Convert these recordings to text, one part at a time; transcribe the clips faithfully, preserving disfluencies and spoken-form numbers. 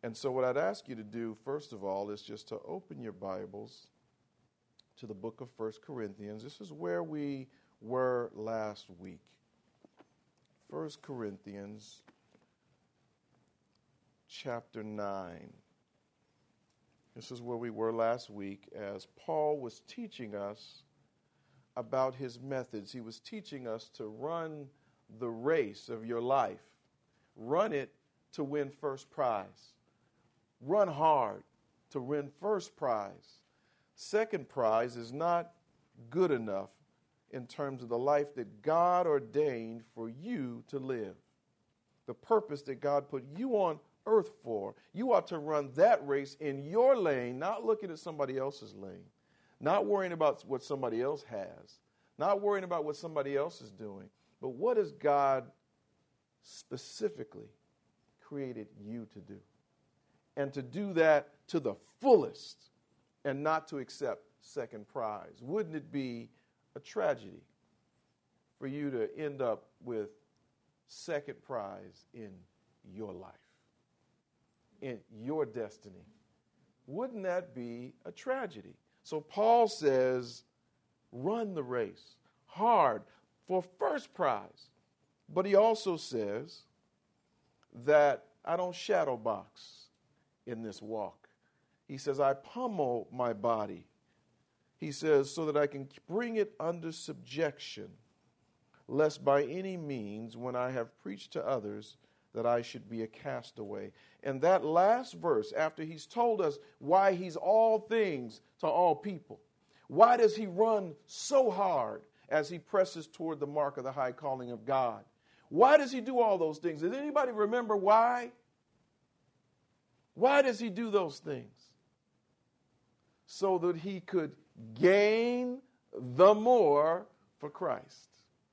And so what I'd ask you to do, first of all, is just to open your Bibles to the book of First Corinthians. This is where we were last week. First Corinthians chapter nine. This is where we were last week as Paul was teaching us about his methods. He was teaching us to run the race of your life. Run it to win first prize. Run hard to win first prize. Second prize is not good enough in terms of the life that God ordained for you to live. The purpose that God put you on earth for. You ought to run that race in your lane, not looking at somebody else's lane, not worrying about what somebody else has, not worrying about what somebody else is doing, but what has God specifically created you to do? And to do that to the fullest and not to accept second prize. Wouldn't it be a tragedy for you to end up with second prize in your life, in your destiny? Wouldn't that be a tragedy? So Paul says, run the race hard for first prize. But he also says that I don't shadow box in this walk. He says, I pummel my body. He says, so that I can bring it under subjection, lest by any means, when I have preached to others, that I should be a castaway. And that last verse, after he's told us why he's all things to all people, why does he run so hard as he presses toward the mark of the high calling of God? Why does he do all those things? Does anybody remember why? Why does he do those things? So that he could gain the more for Christ.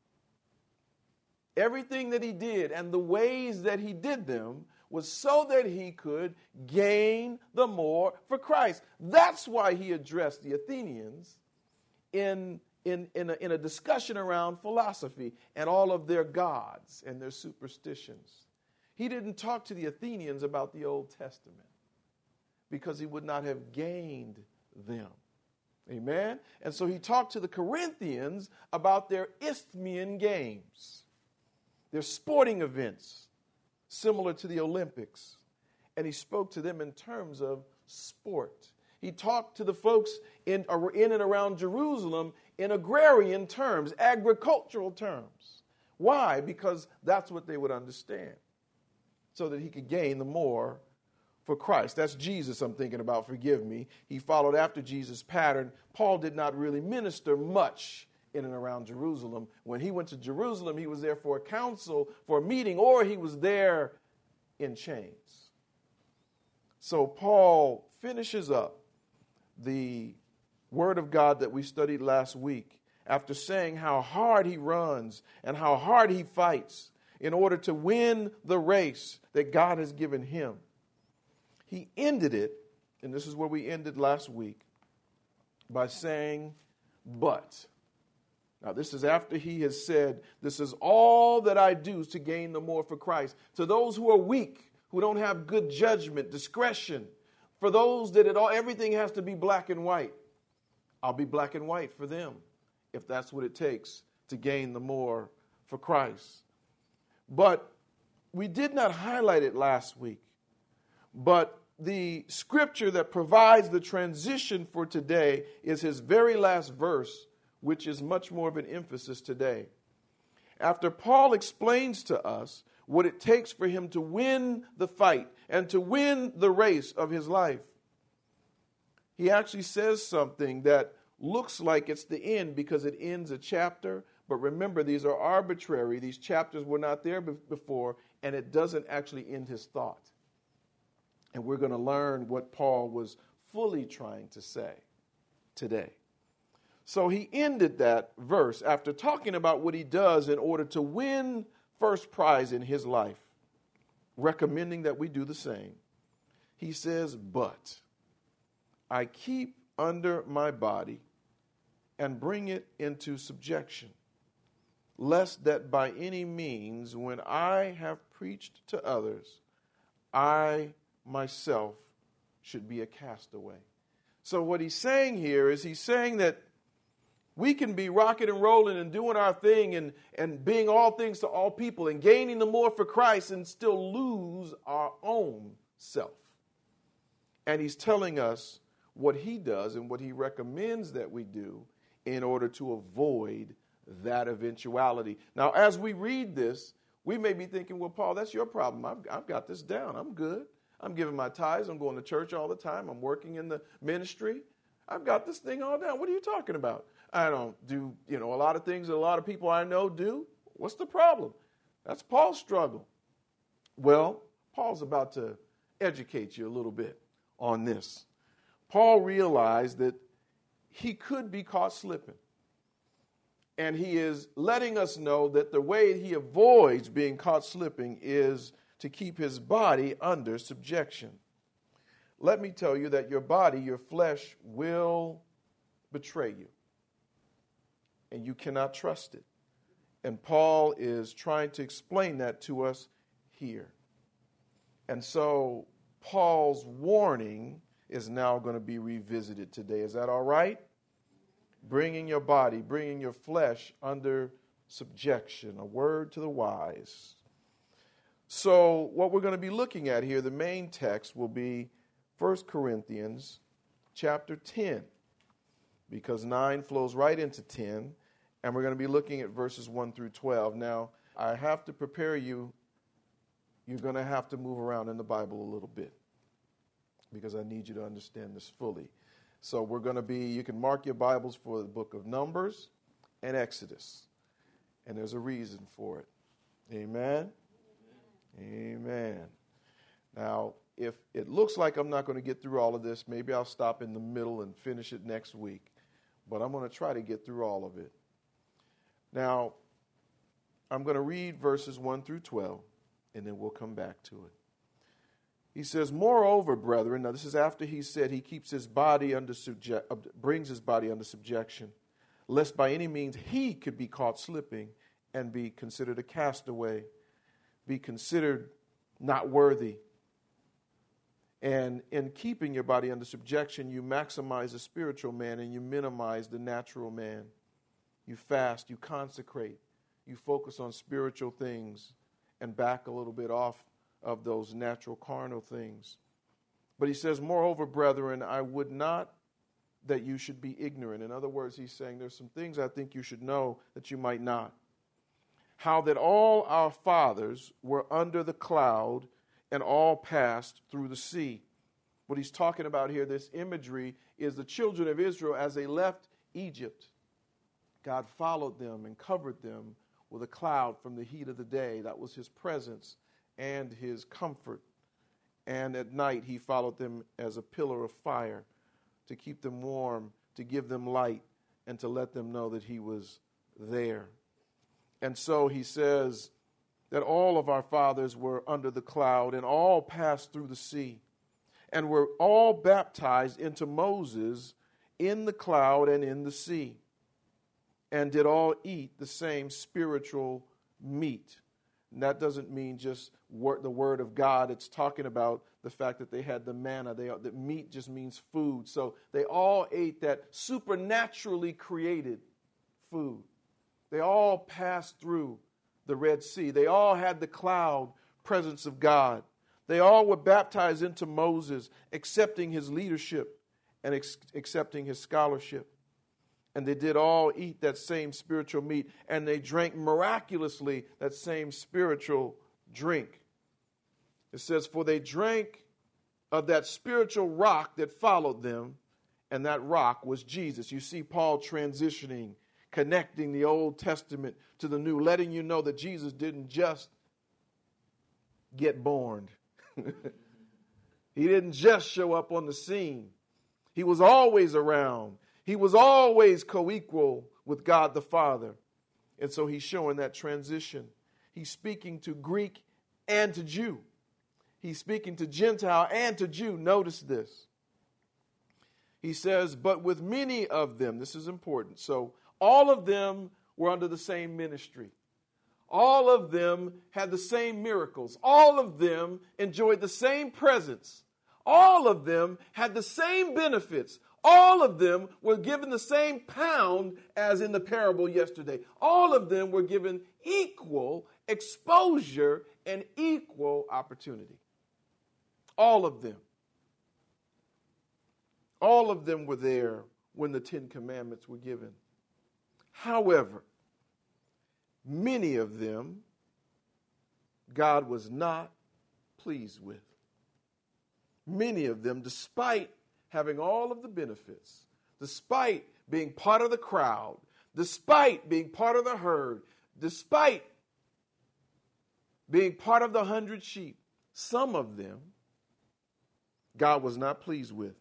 Everything that he did and the ways that he did them was so that he could gain the more for Christ. That's why he addressed the Athenians in, in, in, a, in a discussion around philosophy and all of their gods and their superstitions. He didn't talk to the Athenians about the Old Testament because he would not have gained them. Amen? And so he talked to the Corinthians about their Isthmian games, their sporting events similar to the Olympics. And he spoke to them in terms of sport. He talked to the folks in, in and around Jerusalem in agrarian terms, agricultural terms. Why? Because that's what they would understand, so that he could gain the more for Christ. That's Jesus I'm thinking about, forgive me. He followed after Jesus' pattern. Paul did not really minister much in and around Jerusalem. When he went to Jerusalem, he was there for a council, for a meeting, or he was there in chains. So Paul finishes up the word of God that we studied last week after saying how hard he runs and how hard he fights in order to win the race that God has given him. He ended it, and this is where we ended last week, by saying, but. Now, this is after he has said, this is all that I do to gain the more for Christ. To those who are weak, who don't have good judgment, discretion, for those that it all, everything has to be black and white, I'll be black and white for them, if that's what it takes to gain the more for Christ. But we did not highlight it last week. But the scripture that provides the transition for today is his very last verse, which is much more of an emphasis today. After Paul explains to us what it takes for him to win the fight and to win the race of his life, he actually says something that looks like it's the end because it ends a chapter. But remember, these are arbitrary. These chapters were not there before, and it doesn't actually end his thought. And we're going to learn what Paul was fully trying to say today. So he ended that verse after talking about what he does in order to win first prize in his life, recommending that we do the same. He says, but I keep under my body and bring it into subjection, lest that by any means, when I have preached to others, I myself should be a castaway. So what he's saying here is he's saying that we can be rocking and rolling and doing our thing and, and being all things to all people and gaining the more for Christ and still lose our own self. And he's telling us what he does and what he recommends that we do in order to avoid that eventuality. Now, as we read this, we may be thinking, well, Paul, that's your problem. I've, I've got this down. I'm good. I'm giving my tithes. I'm going to church all the time. I'm working in the ministry. I've got this thing all down. What are you talking about? I don't do, you know, a lot of things that a lot of people I know do. What's the problem? That's Paul's struggle. Well, Paul's about to educate you a little bit on this. Paul realized that he could be caught slipping. And he is letting us know that the way he avoids being caught slipping is to keep his body under subjection. Let me tell you that your body, your flesh, will betray you. And you cannot trust it. And Paul is trying to explain that to us here. And so Paul's warning is now going to be revisited today. Is that all right? Bringing your body, bringing your flesh under subjection. A word to the wise. So what we're going to be looking at here, the main text will be First Corinthians chapter ten, because nine flows right into ten, and we're going to be looking at verses one through twelve. Now, I have to prepare you. You're going to have to move around in the Bible a little bit, because I need you to understand this fully. So we're going to be, you can mark your Bibles for the book of Numbers and Exodus, and there's a reason for it. Amen? Amen. Now, if it looks like I'm not going to get through all of this, maybe I'll stop in the middle and finish it next week. But I'm going to try to get through all of it. Now, I'm going to read verses one through twelve, and then we'll come back to it. He says, moreover, brethren, now this is after he said he keeps his body under subje- brings his body under subjection, lest by any means he could be caught slipping and be considered a castaway, be considered not worthy. And in keeping your body under subjection, you maximize the spiritual man and you minimize the natural man. You fast, you consecrate, you focus on spiritual things and back a little bit off of those natural carnal things. But he says, moreover, brethren, I would not that you should be ignorant. In other words, he's saying there's some things I think you should know that you might not. How that all our fathers were under the cloud and all passed through the sea. What he's talking about here, this imagery, is the children of Israel as they left Egypt. God followed them and covered them with a cloud from the heat of the day. That was his presence and his comfort. And at night he followed them as a pillar of fire to keep them warm, to give them light, and to let them know that he was there. And so he says that all of our fathers were under the cloud and all passed through the sea and were all baptized into Moses in the cloud and in the sea, and did all eat the same spiritual meat. And that doesn't mean just word, the word of God. It's talking about the fact that they had the manna. They, that meat just means food. So they all ate that supernaturally created food. They all passed through the Red Sea. They all had the cloud presence of God. They all were baptized into Moses, accepting his leadership and ex- accepting his scholarship. And they did all eat that same spiritual meat, and they drank miraculously that same spiritual drink. It says, for they drank of that spiritual rock that followed them, and that rock was Jesus. You see Paul transitioning, connecting the Old Testament to the New, letting you know that Jesus didn't just get born. He didn't just show up on the scene. He was always around. He was always co-equal with God the Father. And so he's showing that transition. He's speaking to Greek and to Jew. He's speaking to Gentile and to Jew. Notice this. He says, but with many of them, this is important. So all of them were under the same ministry. All of them had the same miracles. All of them enjoyed the same presence. All of them had the same benefits. All of them were given the same pound as in the parable yesterday. All of them were given equal exposure and equal opportunity. All of them. All of them were there when the Ten Commandments were given. However, many of them God was not pleased with. Many of them, despite having all of the benefits, despite being part of the crowd, despite being part of the herd, despite being part of the hundred sheep, some of them God was not pleased with.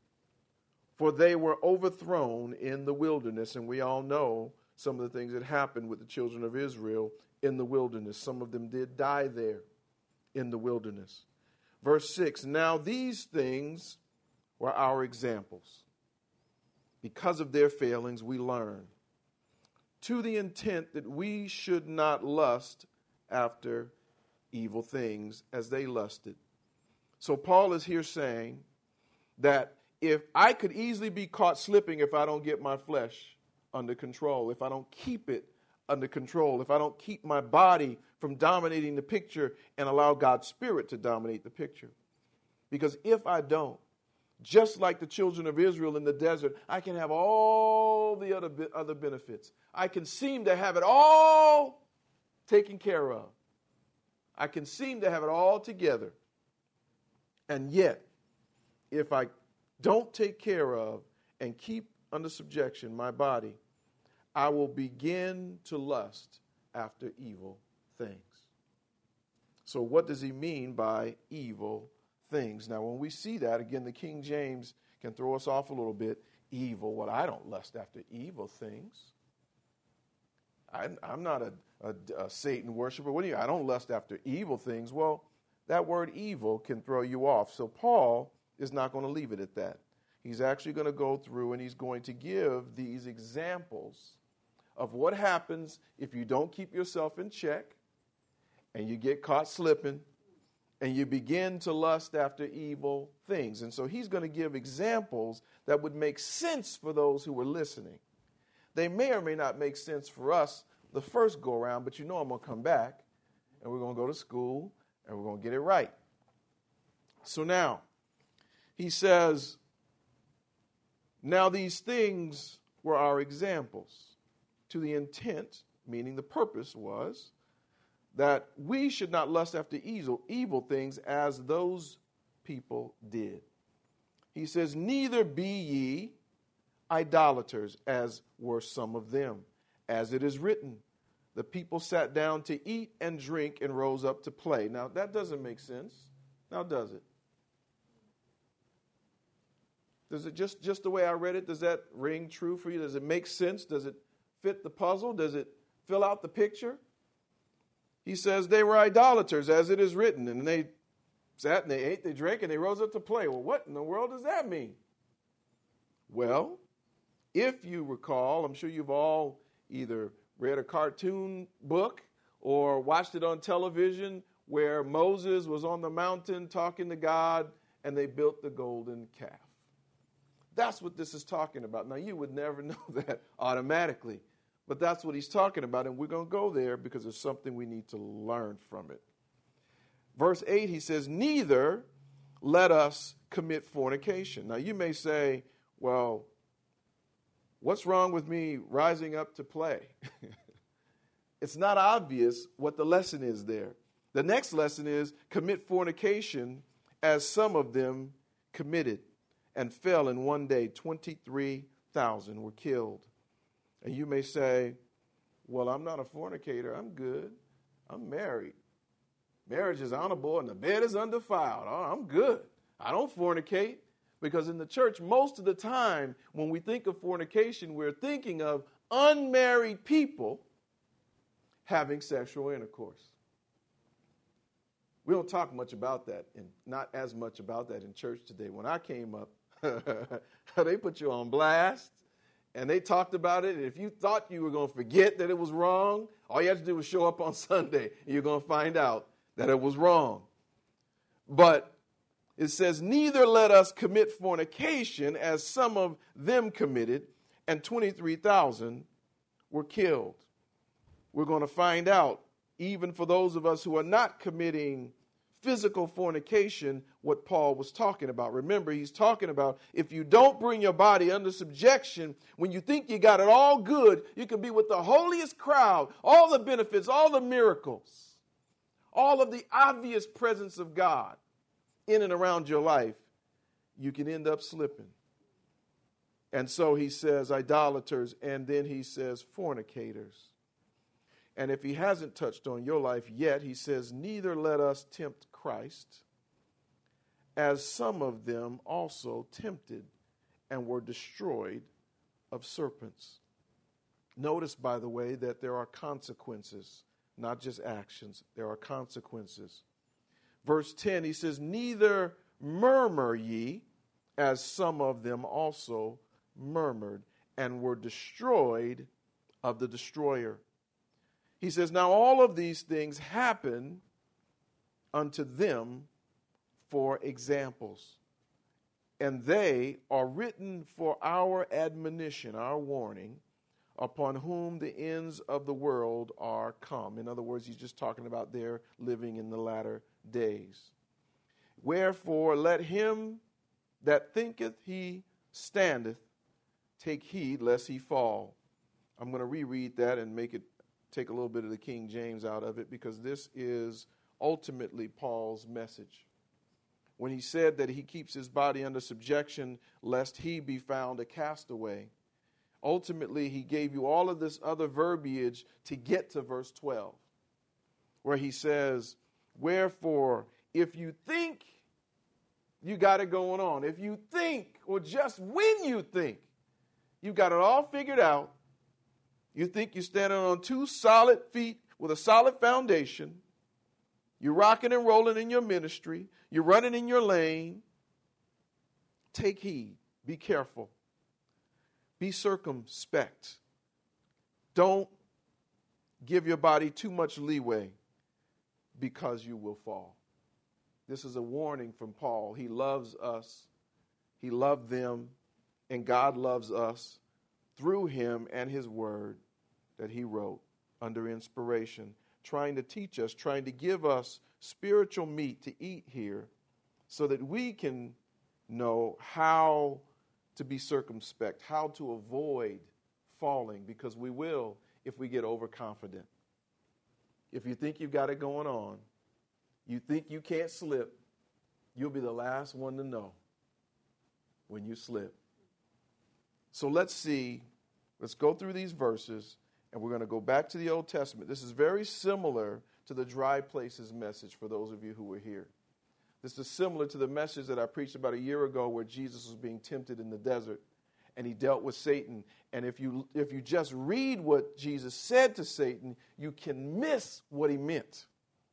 For they were overthrown in the wilderness, and we all know some of the things that happened with the children of Israel in the wilderness. Some of them did die there in the wilderness. Verse six, now these things were our examples. Because of their failings, we learn, to the intent that we should not lust after evil things as they lusted. So Paul is here saying that if I could easily be caught slipping if I don't get my flesh under control, if I don't keep it under control, if I don't keep my body from dominating the picture and allow God's Spirit to dominate the picture. Because if I don't, just like the children of Israel in the desert, I can have all the other, other benefits. I can seem to have it all taken care of. I can seem to have it all together. And yet, if I don't take care of and keep under subjection my body, I will begin to lust after evil things. So what does he mean by evil things? Now, when we see that, again, the King James can throw us off a little bit. Evil, well, I don't lust after evil things. I, I'm not a, a, a Satan worshiper. What do you, I don't lust after evil things. Well, that word evil can throw you off. So Paul is not going to leave it at that. He's actually going to go through and he's going to give these examples of what happens if you don't keep yourself in check and you get caught slipping and you begin to lust after evil things. And so he's going to give examples that would make sense for those who were listening. They may or may not make sense for us the first go around, but you know I'm going to come back and we're going to go to school and we're going to get it right. So now, he says, now these things were our examples, to the intent, meaning the purpose was, that we should not lust after evil, evil things as those people did. He says, neither be ye idolaters, as were some of them. As it is written, the people sat down to eat and drink and rose up to play. Now, that doesn't make sense. Now, does it? Does it just, just the way I read it, does that ring true for you? Does it make sense? Does it fit the puzzle? Does it fill out the picture? He says they were idolaters, as it is written, and they sat and they ate, they drank, and they rose up to play. Well, what in the world does that mean? Well, if you recall, I'm sure you've all either read a cartoon book or watched it on television where Moses was on the mountain talking to God and they built the golden calf. That's what this is talking about. Now, you would never know that automatically, but that's what he's talking about, and we're going to go there because there's something we need to learn from it. Verse eight, he says, neither let us commit fornication. Now, you may say, well, what's wrong with me rising up to play? It's not obvious what the lesson is there. The next lesson is commit fornication as some of them committed and fell in one day. twenty-three thousand were killed. And you may say, well, I'm not a fornicator. I'm good. I'm married. Marriage is honorable and the bed is undefiled. Oh, I'm good. I don't fornicate. Because in the church, most of the time, when we think of fornication, we're thinking of unmarried people having sexual intercourse. We don't talk much about that, and not as much about that in church today. When I came up, they put you on blast, And they talked about it, and if you thought you were going to forget that it was wrong, all you had to do was show up on Sunday, and you're going to find out that it was wrong. But it says, neither let us commit fornication, as some of them committed, and twenty-three thousand were killed. We're going to find out, even for those of us who are not committing physical fornication, what Paul was talking about. Remember, he's talking about if you don't bring your body under subjection, when you think you got it all good, you can be with the holiest crowd, all the benefits, all the miracles, all of the obvious presence of God in and around your life. You can end up slipping. And so he says idolaters, and then he says fornicators. And if he hasn't touched on your life yet, he says, neither let us tempt Christ, as some of them also tempted and were destroyed of serpents. Notice, by the way, that there are consequences, not just actions. There are consequences. Verse ten, he says, neither murmur ye, as some of them also murmured and were destroyed of the destroyer. He says, now all of these things happen unto them for examples, and they are written for our admonition, our warning, upon whom the ends of the world are come. In other words, he's just talking about their living in the latter days. Wherefore, let him that thinketh he standeth take heed lest he fall. I'm going to reread that and make it take a little bit of the King James out of it, because this is ultimately Paul's message. When he said that he keeps his body under subjection lest he be found a castaway, ultimately he gave you all of this other verbiage to get to verse twelve, where he says, wherefore, if you think you got it going on, if you think, or just when you think you got it all figured out, you think you're standing on two solid feet with a solid foundation, you're rocking and rolling in your ministry, you're running in your lane, take heed, be careful, be circumspect. Don't give your body too much leeway, because you will fall. This is a warning from Paul. He loves us, he loved them, and God loves us through him and his word that he wrote under inspiration, trying to teach us, trying to give us spiritual meat to eat here so that we can know how to be circumspect, how to avoid falling, because we will if we get overconfident. If you think you've got it going on, you think you can't slip, you'll be the last one to know when you slip. So let's see, let's go through these verses, and we're going to go back to the Old Testament. This is very similar to the dry places message for those of you who were here. This is similar to the message that I preached about a year ago where Jesus was being tempted in the desert and he dealt with Satan. And if you if you just read what Jesus said to Satan, you can miss what he meant.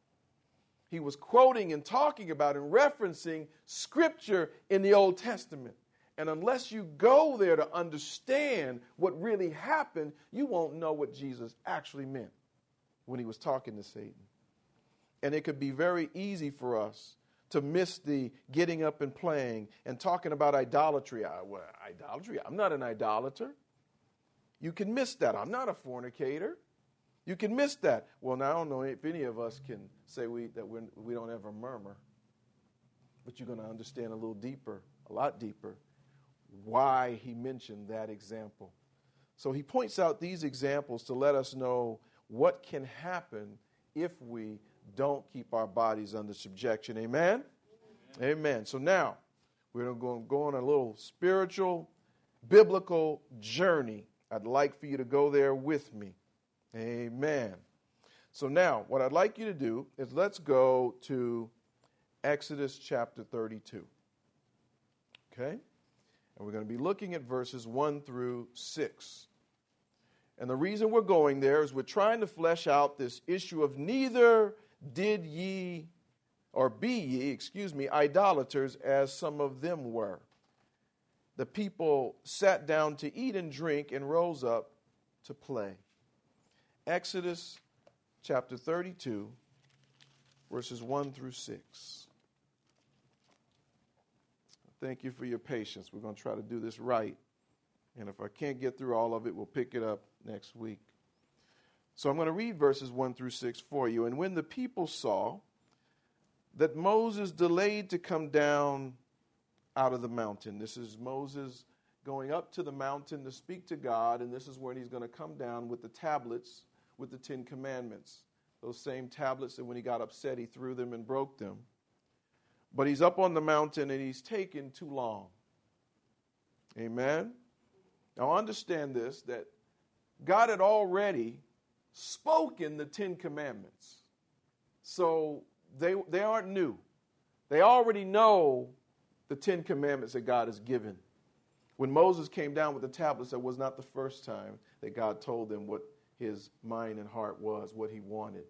He was quoting and talking about and referencing scripture in the Old Testament. And unless you go there to understand what really happened, you won't know what Jesus actually meant when he was talking to Satan. And it could be very easy for us to miss the getting up and playing and talking about idolatry. I, well, idolatry? I'm not an idolater. You can miss that. I'm not a fornicator. You can miss that. Well, now I don't know if any of us can say we that we're, we don't ever murmur. But you're going to understand a little deeper, a lot deeper, why he mentioned that example. So he points out these examples to let us know what can happen if we don't keep our bodies under subjection. Amen? Amen. Amen. So now we're going to go on a little spiritual, biblical journey. I'd like for you to go there with me. Amen. So now what I'd like you to do is let's go to Exodus chapter thirty-two. Okay? And we're going to be looking at verses one through six. And the reason we're going there is we're trying to flesh out this issue of neither did ye, or be ye, excuse me, idolaters as some of them were. the people sat down to eat and drink and rose up to play. Exodus chapter thirty-two, verses one through six. Thank you for your patience. We're going to try to do this right. And if I can't get through all of it, we'll pick it up next week. So I'm going to read verses one through six for you. And when the people saw that Moses delayed to come down out of the mountain. This is Moses going up to the mountain to speak to God, and this is when he's going to come down with the tablets with the Ten Commandments. Those same tablets that when he got upset, he threw them and broke them. But he's up on the mountain and he's taken too long. Amen? Now understand this, that God had already spoken the Ten Commandments. So they, they aren't new. They already know the Ten Commandments that God has given. When Moses came down with the tablets, that was not the first time that God told them what his mind and heart was, what he wanted.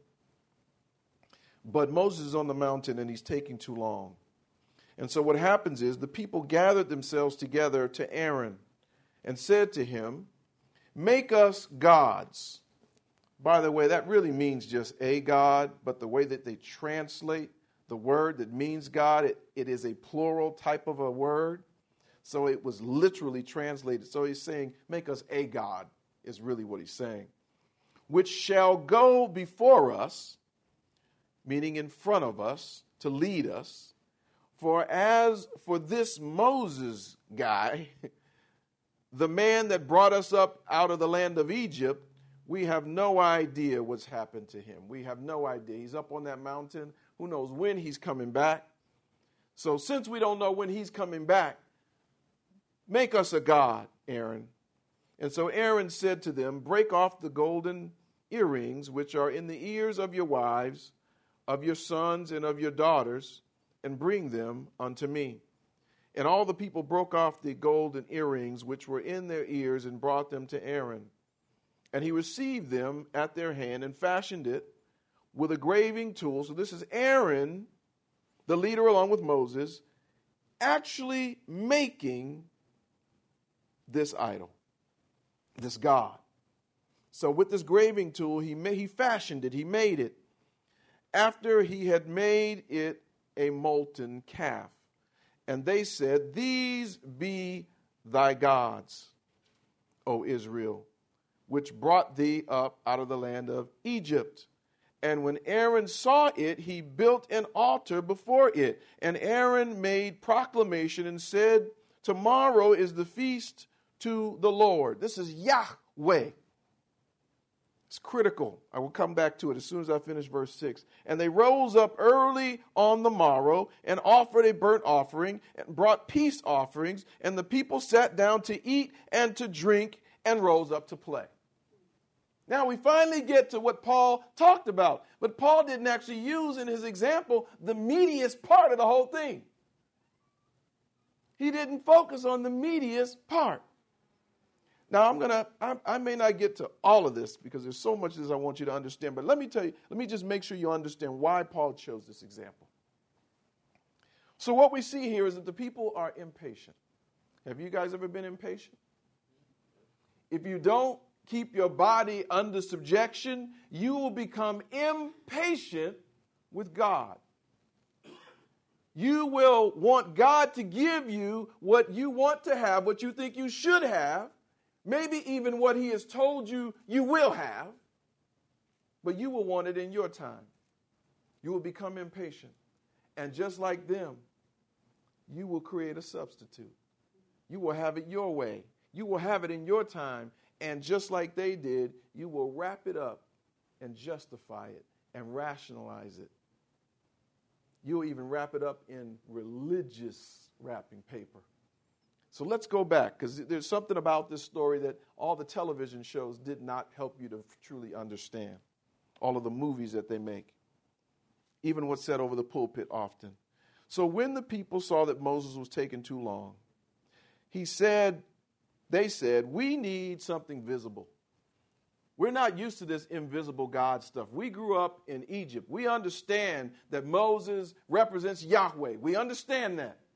But Moses is on the mountain and he's taking too long. And so what happens is the people gathered themselves together to Aaron and said to him, "Make us gods." By the way, that really means just a God, but the way that they translate the word that means God, it, it is a plural type of a word. So it was literally translated. So he's saying, make us a God, is really what he's saying. Which shall go before us, meaning in front of us, to lead us. For as for this Moses guy, the man that brought us up out of the land of Egypt, we have no idea what's happened to him. We have no idea. He's up on that mountain. Who knows when he's coming back? So since we don't know when he's coming back, make us a god, Aaron. And so Aaron said to them, break off the golden earrings which are in the ears of your wives, of your sons, and of your daughters, and bring them unto me. And all the people broke off the golden earrings which were in their ears and brought them to Aaron. And he received them at their hand and fashioned it with a graving tool. So this is Aaron, the leader along with Moses, actually making this idol, this God. So with this graving tool, he made, he fashioned it, he made it. After he had made it a molten calf. And they said, these be thy gods, O Israel, which brought thee up out of the land of Egypt. And when Aaron saw it, he built an altar before it. And Aaron made proclamation and said, tomorrow is the feast to the Lord. This is Yahweh. It's critical. I will come back to it as soon as I finish verse six. And they rose up early on the morrow and offered a burnt offering and brought peace offerings. And the people sat down to eat and to drink and rose up to play. Now we finally get to what Paul talked about. But Paul didn't actually use in his example the meatiest part of the whole thing. He didn't focus on the meatiest part. Now, I'm going to, I, I may not get to all of this because there's so much of this I want you to understand. But let me tell you, let me just make sure you understand why Paul chose this example. So what we see here is that the people are impatient. Have you guys ever been impatient? If you don't keep your body under subjection, you will become impatient with God. You will want God to give you what you want to have, what you think you should have, maybe even what he has told you you will have, but you will want it in your time. You will become impatient. And just like them, you will create a substitute. You will have it your way. You will have it in your time. And just like they did, you will wrap it up and justify it and rationalize it. You'll even wrap it up in religious wrapping paper. So let's go back, because there's something about this story that all the television shows did not help you to truly understand. All of the movies that they make. Even what's said over the pulpit often. So when the people saw that Moses was taking too long, he said, they said, we need something visible. We're not used to this invisible God stuff. We grew up in Egypt. We understand that Moses represents Yahweh. We understand that.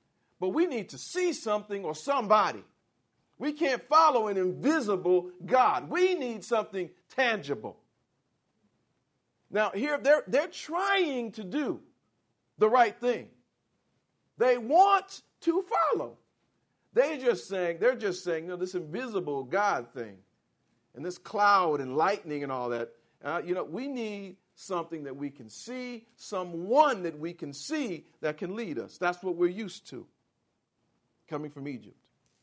but we need to see something or somebody. We can't follow an invisible God. We need something tangible. Now, here they're, they're trying to do the right thing. They want to follow. They just saying, they're just saying, you know, this invisible God thing and this cloud and lightning and all that, uh, you know, we need something that we can see, someone that we can see that can lead us. That's what we're used to coming from Egypt.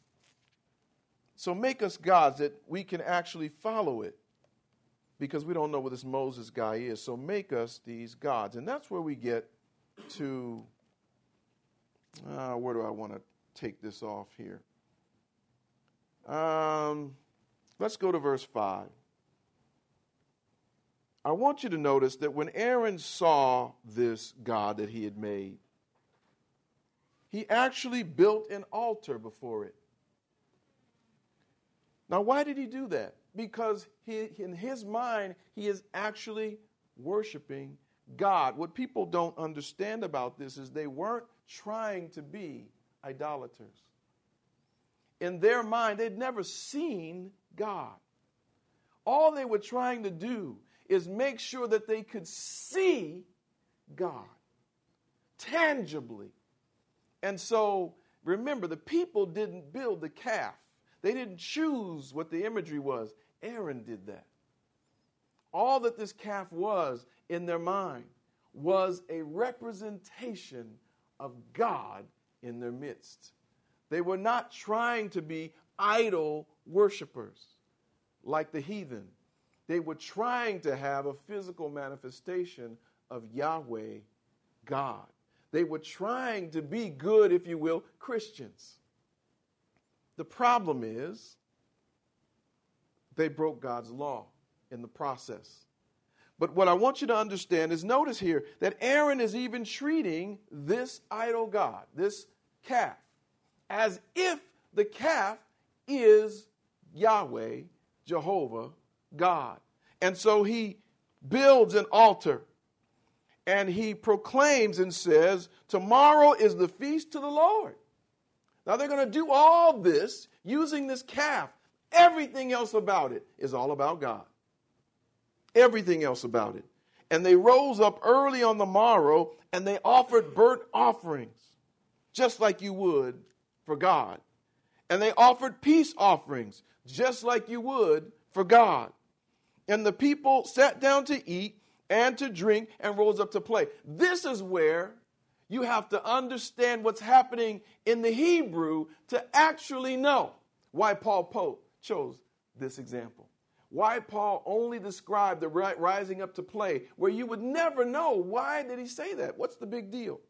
So make us gods that we can actually follow it, because we don't know what this Moses guy is. So make us these gods. And that's where we get to, uh, where do I want to take this off here? Um, let's go to verse five. I want you to notice that when Aaron saw this God that he had made, he actually built an altar before it. Now, why did he do that? Because he, in his mind, he is actually worshiping God. What people don't understand about this is they weren't trying to be idolaters. In their mind, they'd never seen God. All they were trying to do is make sure that they could see God tangibly. And so, remember, the people didn't build the calf. They didn't choose what the imagery was. Aaron did that. All that this calf was in their mind was a representation of God in their midst. They were not trying to be idol worshipers like the heathen. They were trying to have a physical manifestation of Yahweh, God. They were trying to be good, if you will, Christians. The problem is they broke God's law in the process. But what I want you to understand is, notice here that Aaron is even treating this idol god, this calf, as if the calf is Yahweh, Jehovah, God. And so he builds an altar and he proclaims and says, tomorrow is the feast to the Lord. Now they're going to do all this using this calf. Everything else about it is all about God. Everything else about it. And they rose up early on the morrow and they offered burnt offerings, just like you would for God. And they offered peace offerings, just like you would for God. And the people sat down to eat and to drink and rose up to play. This is where you have to understand what's happening in the Hebrew to actually know why Paul Pope chose this example. Why Paul only described the rising up to play, where you would never know. Why did he say that? What's the big deal?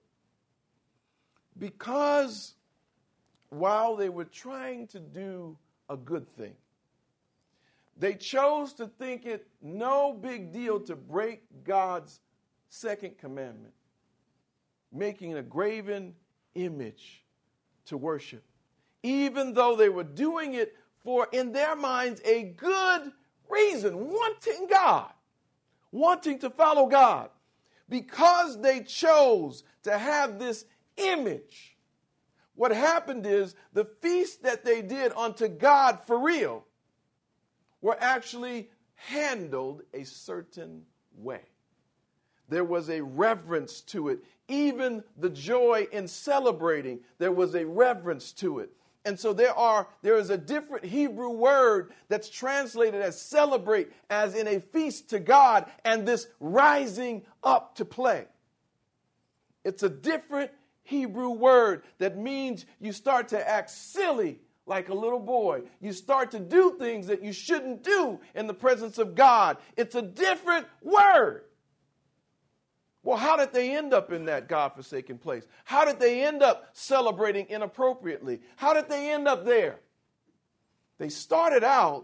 Because while they were trying to do a good thing, they chose to think it no big deal to break God's second commandment, making a graven image to worship, even though they were doing it for, in their minds, a good reason, wanting God, wanting to follow God. Because they chose to have this image, what happened is the feasts that they did unto God for real were actually handled a certain way. There was a reverence to it. Even the joy in celebrating, there was a reverence to it. And so there are there is a different Hebrew word that's translated as celebrate, as in a feast to God, and this rising up to play. It's a different Hebrew word that means you start to act silly like a little boy. You start to do things that you shouldn't do in the presence of God. It's a different word. Well, how did they end up in that God-forsaken place? How did they end up celebrating inappropriately? How did they end up there? They started out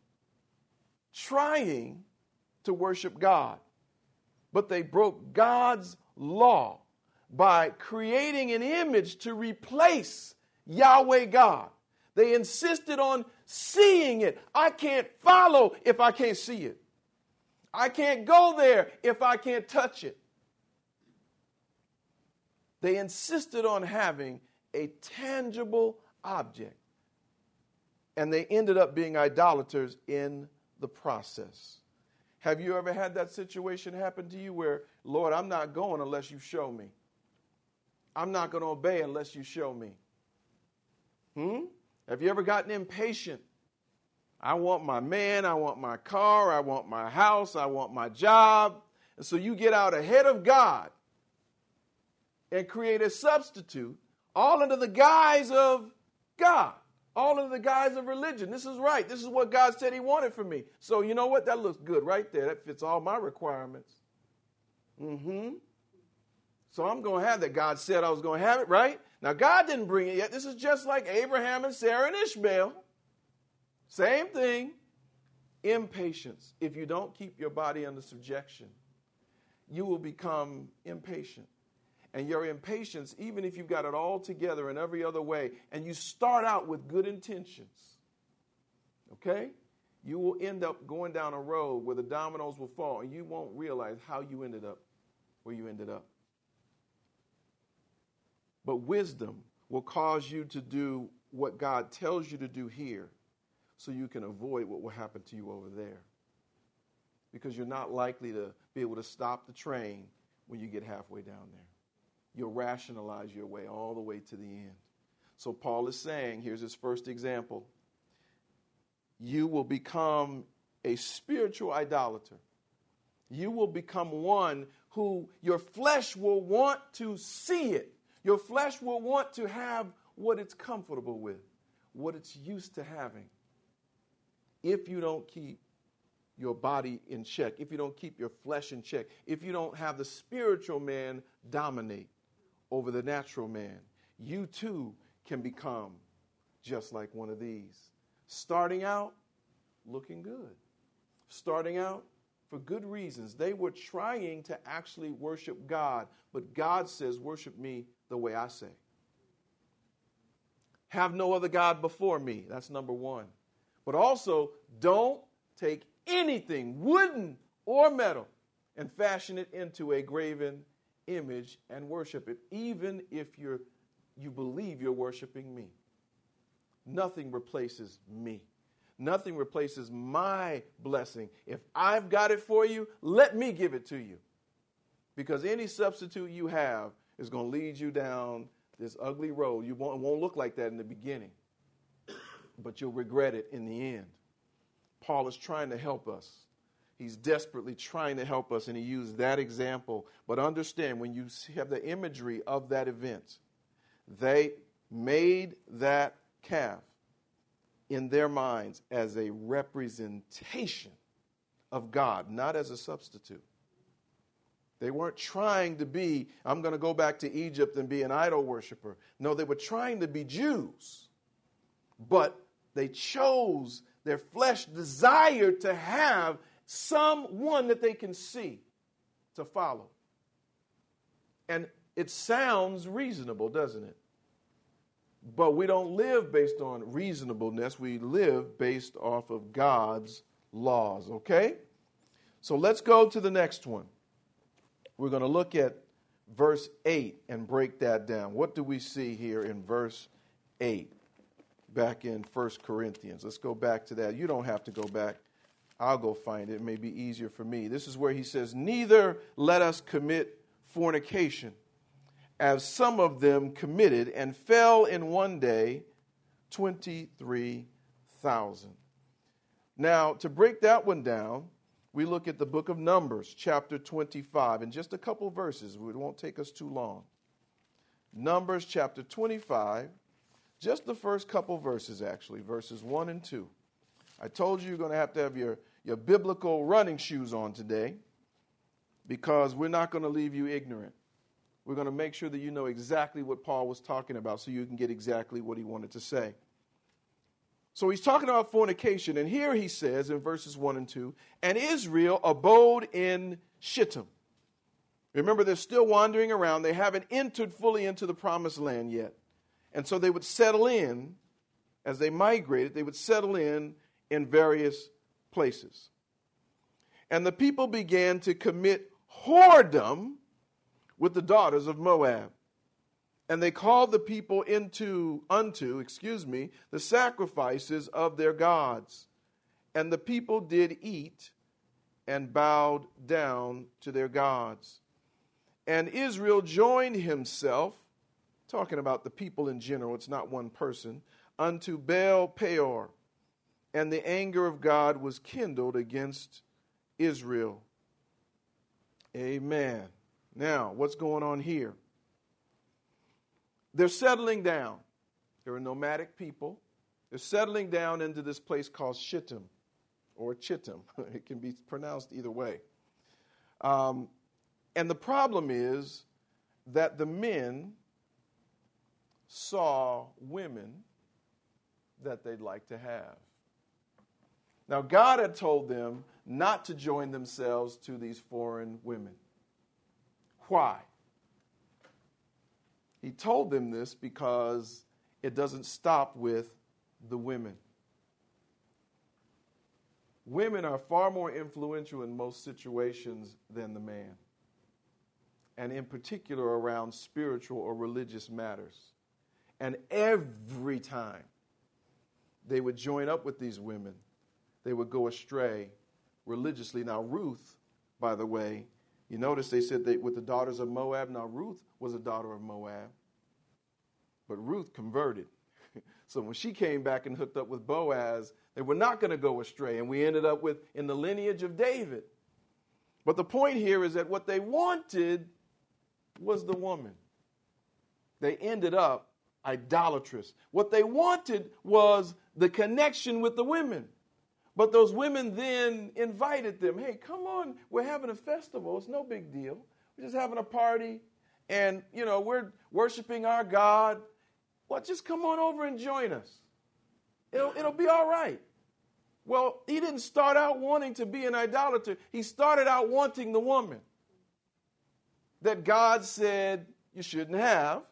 trying to worship God, but they broke God's law by creating an image to replace Yahweh God. They insisted on seeing it. I can't follow if I can't see it. I can't go there if I can't touch it. They insisted on having a tangible object. And they ended up being idolaters in the process. Have you ever had that situation happen to you where, Lord, I'm not going unless you show me. I'm not going to obey unless you show me. Hmm? Have you ever gotten impatient? I want my man, I want my car, I want my house, I want my job. And so you get out ahead of God and create a substitute, all under the guise of God, all under the guise of religion. This is right. This is what God said he wanted from me. So you know what? That looks good right there. That fits all my requirements. Mm-hmm. So I'm going to have that. God said I was going to have it, right? Now, God didn't bring it yet. This is just like Abraham and Sarah and Ishmael. Same thing. Impatience. If you don't keep your body under subjection, you will become impatient. And your impatience, even if you've got it all together in every other way, and you start out with good intentions, okay, you will end up going down a road where the dominoes will fall, and you won't realize how you ended up where you ended up. But wisdom will cause you to do what God tells you to do here so you can avoid what will happen to you over there. Because you're not likely to be able to stop the train when you get halfway down there. You'll rationalize your way all the way to the end. So Paul is saying, here's his first example. You will become a spiritual idolater. You will become one who your flesh will want to see it. Your flesh will want to have what it's comfortable with, what it's used to having. If you don't keep your body in check, if you don't keep your flesh in check, if you don't have the spiritual man dominate over the natural man, you too can become just like one of these. Starting out looking good. Starting out for good reasons. They were trying to actually worship God, but God says, worship me the way I say. Have no other God before me. That's number one. But also, don't take anything, wooden or metal, and fashion it into a graven image and worship it, even if you're, you believe you're worshiping me. Nothing replaces me. Nothing replaces my blessing. If I've got it for you, let me give it to you. Because any substitute you have is going to lead you down this ugly road. You won't, it won't look like that in the beginning, but you'll regret it in the end. Paul is trying to help us. He's desperately trying to help us, and he used that example. But understand, when you have the imagery of that event, they made that calf in their minds as a representation of God, not as a substitute. They weren't trying to be, I'm going to go back to Egypt and be an idol worshiper. No, they were trying to be Jews. But they chose, their flesh desired to have someone that they can see to follow. And it sounds reasonable, doesn't it? But we don't live based on reasonableness. We live based off of God's laws, okay? So let's go to the next one. We're going to look at verse eight and break that down. What do we see here in verse eight? Back in First Corinthians. Let's go back to that. You don't have to go back. I'll go find it. It may be easier for me. This is where he says, neither let us commit fornication, as some of them committed and fell in one day twenty-three thousand. Now, to break that one down, we look at the book of Numbers, chapter twenty-five, in just a couple verses. It won't take us too long. Numbers, chapter twenty-five, just the first couple verses, actually, verses one and two. I told you you're going to have to have your, your biblical running shoes on today, because we're not going to leave you ignorant. We're going to make sure that you know exactly what Paul was talking about so you can get exactly what he wanted to say. So he's talking about fornication, and here he says in verses one and two, and Israel abode in Shittim. Remember, they're still wandering around. They haven't entered fully into the promised land yet. And so they would settle in, as they migrated, they would settle in in various places. And the people began to commit whoredom with the daughters of Moab, And they called the people into, unto, excuse me, the sacrifices of their gods. And the people did eat and bowed down to their gods. And Israel joined himself, talking about the people in general, it's not one person, unto Baal Peor. And the anger of God was kindled against Israel. Amen. Now, what's going on here? They're settling down. They're a nomadic people. They're settling down into this place called Shittim, or Chittim. It can be pronounced either way. Um, and the problem is that the men saw women that they'd like to have. Now, God had told them not to join themselves to these foreign women. Why? He told them this because it doesn't stop with the women. Women are far more influential in most situations than the man, and in particular around spiritual or religious matters. And every time they would join up with these women, they would go astray religiously. Now, Ruth, by the way, you notice they said that with the daughters of Moab. Now, Ruth was a daughter of Moab, but Ruth converted. So when she came back and hooked up with Boaz, they were not going to go astray, and we ended up with in the lineage of David. But the point here is that what they wanted was the woman. They ended up idolatrous. What they wanted was the connection with the women. But those women then invited them. Hey, come on, we're having a festival. It's no big deal. We're just having a party, and, you know, we're worshiping our God. Well, just come on over and join us. It'll, it'll be all right. Well, he didn't start out wanting to be an idolater. He started out wanting the woman that God said you shouldn't have.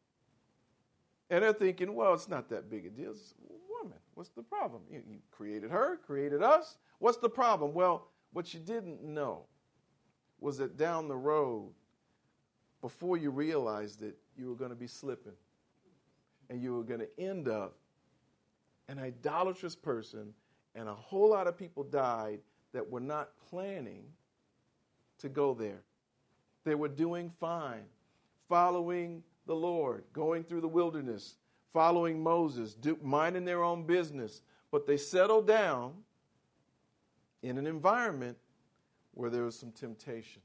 And they're thinking, well, it's not that big a deal. It's a woman. What's the problem? You, you created her, created us. What's the problem? Well, what you didn't know was that down the road, before you realized it, you were going to be slipping. And you were going to end up an idolatrous person, and a whole lot of people died that were not planning to go there. They were doing fine, following the Lord, going through the wilderness, following Moses, do, minding their own business. But they settled down in an environment where there was some temptation.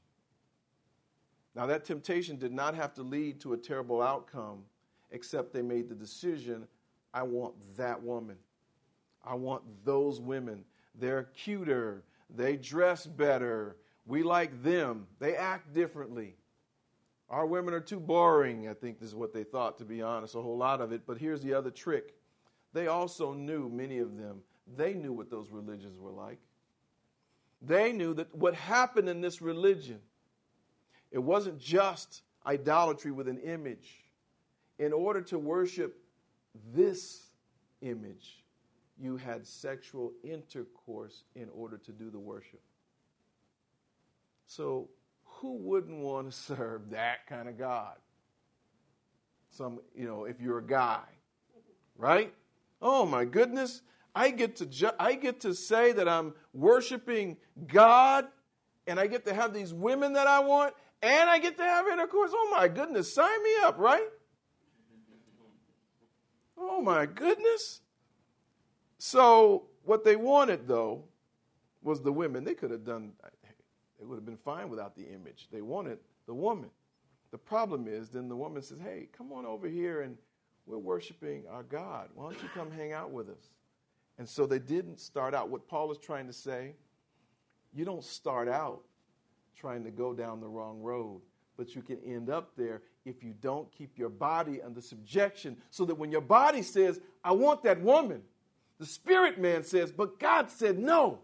Now, that temptation did not have to lead to a terrible outcome, except they made the decision, I want that woman. I want those women. They're cuter. They dress better. We like them. They act differently. Our women are too boring, I think this is what they thought, to be honest, a whole lot of it. But here's the other trick. They also knew, many of them, they knew what those religions were like. They knew that what happened in this religion, it wasn't just idolatry with an image. In order to worship this image, you had sexual intercourse in order to do the worship. So who wouldn't want to serve that kind of God? Some, you know, if you're a guy, right? Oh my goodness, I get to ju- I get to say that I'm worshiping God, and I get to have these women that I want, and I get to have intercourse. Oh my goodness, sign me up, right? Oh my goodness. So what they wanted, though, was the women. They could have done, they would have been fine without the image. They wanted the woman. The problem is then the woman says, hey, come on over here and we're worshiping our God. Why don't you come hang out with us? And so they didn't start out. What Paul is trying to say, you don't start out trying to go down the wrong road, but you can end up there if you don't keep your body under subjection, so that when your body says, I want that woman, the spirit man says, but God said no.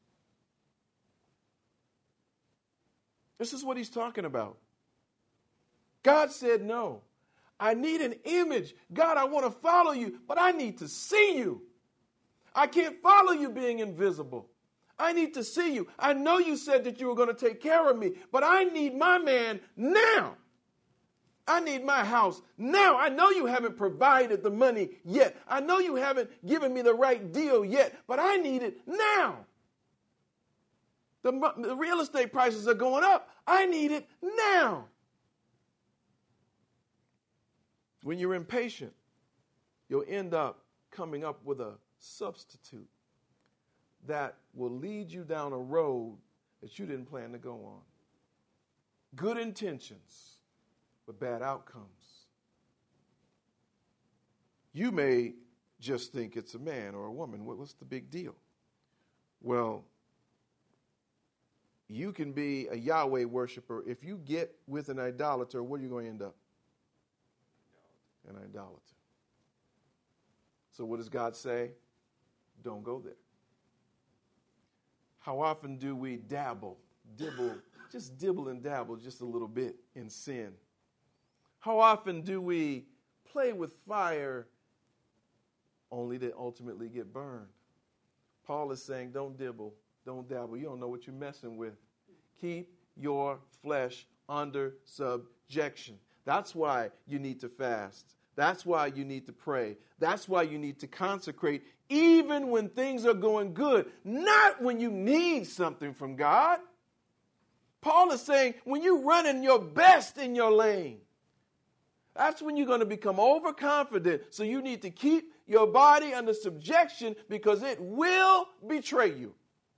This is what he's talking about. God said no. I need an image. God, I want to follow you, but I need to see you. I can't follow you being invisible. I need to see you. I know you said that you were going to take care of me, but I need my man now. I need my house now. I know you haven't provided the money yet. I know you haven't given me the right deal yet, but I need it now. The, the real estate prices are going up. I need it now. When you're impatient, you'll end up coming up with a substitute that will lead you down a road that you didn't plan to go on. Good intentions, but bad outcomes. You may just think it's a man or a woman. What's the big deal? Well, you can be a Yahweh worshiper. If you get with an idolater, what are you going to end up? An idolater. So what does God say? Don't go there. How often do we dabble, dibble, just dibble and dabble just a little bit in sin? How often do we play with fire only to ultimately get burned? Paul is saying, don't dibble, don't dabble. You don't know what you're messing with. Keep your flesh under subjection. That's why you need to fast. That's why you need to pray. That's why you need to consecrate, even when things are going good, not when you need something from God. Paul is saying when you're running your best in your lane, that's when you're going to become overconfident. So you need to keep your body under subjection because it will betray you.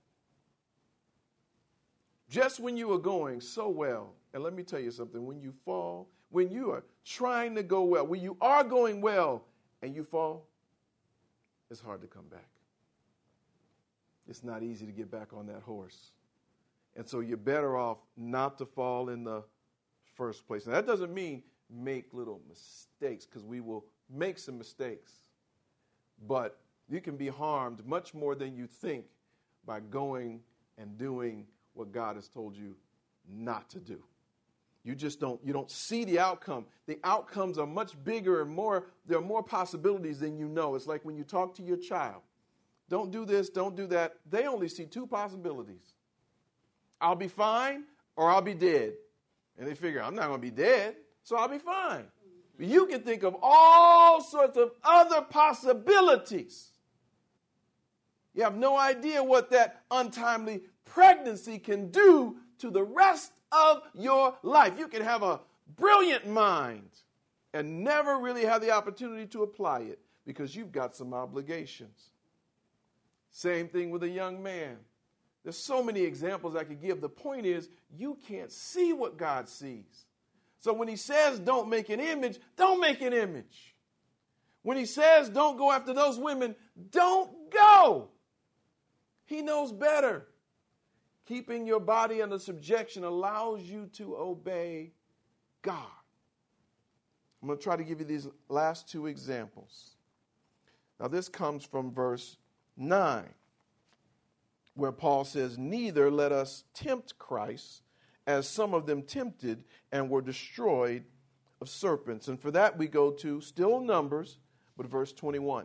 Just when you are going so well, and let me tell you something, when you fall, when you are trying to go well, when you are going well and you fall, it's hard to come back. It's not easy to get back on that horse. And so you're better off not to fall in the first place. And that doesn't mean make little mistakes, because we will make some mistakes. But you can be harmed much more than you think by going and doing what God has told you not to do. You just don't, you don't see the outcome. The outcomes are much bigger and more, there are more possibilities than you know. It's like when you talk to your child. Don't do this, don't do that. They only see two possibilities. I'll be fine or I'll be dead. And they figure, I'm not going to be dead, so I'll be fine. But you can think of all sorts of other possibilities. You have no idea what that untimely pregnancy can do to the rest of your life. You can have a brilliant mind and never really have the opportunity to apply it because you've got some obligations. Same thing with a young man. There's so many examples I could give. The point is, you can't see what God sees. So when he says don't make an image, don't make an image. When he says don't go after those women, don't go. He knows better. Keeping your body under subjection allows you to obey God. I'm going to try to give you these last two examples. Now, this comes from verse nine, where Paul says, neither let us tempt Christ, as some of them tempted and were destroyed of serpents. And for that we go to still Numbers, but verse twenty-one.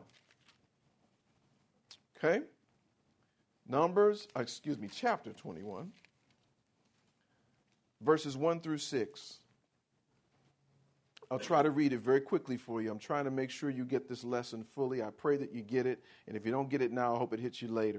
Okay? Numbers, excuse me, chapter twenty-one, verses one through six. I'll try to read it very quickly for you. I'm trying to make sure you get this lesson fully. I pray that you get it. And if you don't get it now, I hope it hits you later.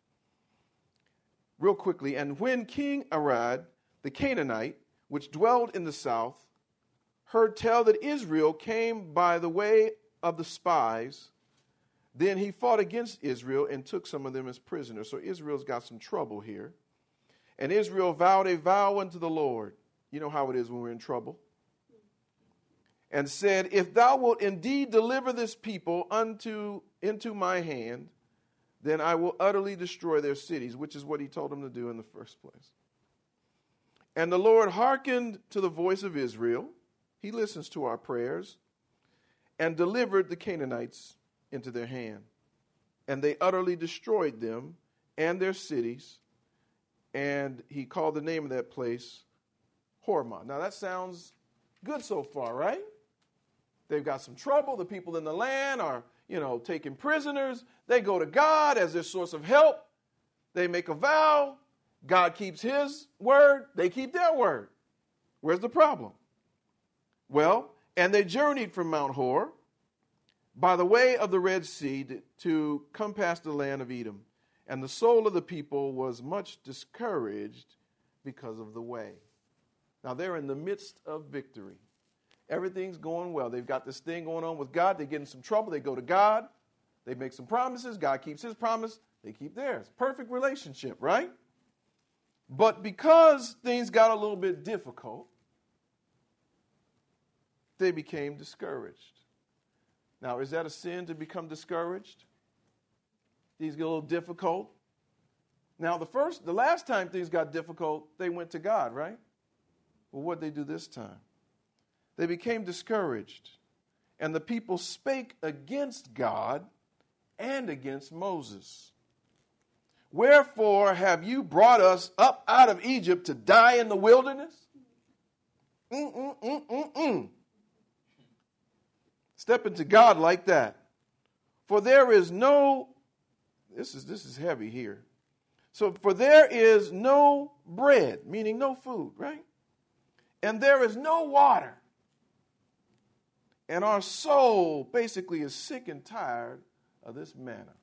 Real quickly, and when King Arad, the Canaanite, which dwelled in the south, heard tell that Israel came by the way of the spies, then he fought against Israel and took some of them as prisoners. So Israel's got some trouble here. And Israel vowed a vow unto the Lord. You know how it is when we're in trouble. And said, if thou wilt indeed deliver this people unto into my hand, then I will utterly destroy their cities, which is what he told them to do in the first place. And the Lord hearkened to the voice of Israel. He listens to our prayers. And delivered the Canaanites into their hand. And they utterly destroyed them and their cities. And he called the name of that place Hormah. Now that sounds good so far, right? They've got some trouble. The people in the land are, you know, taken prisoners. They go to God as their source of help. They make a vow. God keeps his word. They keep their word. Where's the problem? Well, and they journeyed from Mount Hor by the way of the Red Sea to come past the land of Edom. And the soul of the people was much discouraged because of the way. Now they're in the midst of victory. Everything's going well. They've got this thing going on with God. They get in some trouble. They go to God. They make some promises. God keeps his promise. They keep theirs. Perfect relationship, right? But because things got a little bit difficult, they became discouraged. Now, is that a sin to become discouraged? Things get a little difficult. Now, the first, the last time things got difficult, they went to God, right? Well, what did they do this time? They became discouraged, and the people spake against God and against Moses. Wherefore have you brought us up out of Egypt to die in the wilderness? Mm-mm-mm-mm-mm. Step into God like that. For there is no, this is this is heavy here. So for there is no bread, meaning no food, right? And there is no water. And our soul basically is sick and tired of this manna.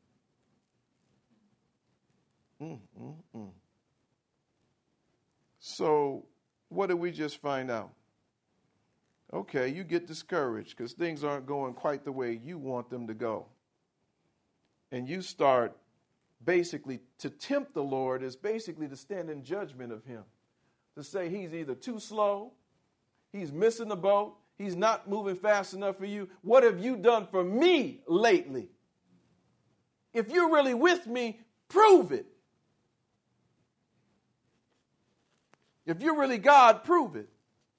Mm, mm, mm. So what did we just find out? Okay, you get discouraged because things aren't going quite the way you want them to go. And you start basically to tempt the Lord is basically to stand in judgment of him. To say he's either too slow, he's missing the boat, he's not moving fast enough for you. What have you done for me lately? If you're really with me, prove it. If you're really God, prove it.